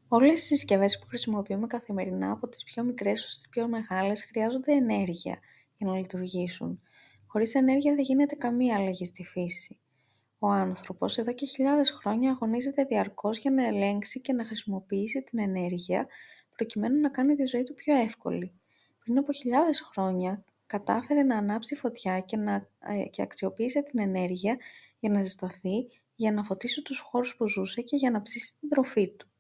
Όλες οι συσκευές που χρησιμοποιούμε καθημερινά, από τις πιο μικρές ως τις πιο μεγάλες, χρειάζονται ενέργεια για να λειτουργήσουν. Χωρίς ενέργεια δεν γίνεται καμία αλλαγή στη φύση. Ο άνθρωπος εδώ και χιλιάδες χρόνια αγωνίζεται διαρκώς για να ελέγξει και να χρησιμοποιήσει την ενέργεια προκειμένου να κάνει τη ζωή του πιο εύκολη. Πριν από χιλιάδες χρόνια κατάφερε να ανάψει φωτιά και αξιοποίησε την ενέργεια για να ζεσταθεί, για να φωτίσει τους χώρους που ζούσε και για να ψήσει την τροφή του.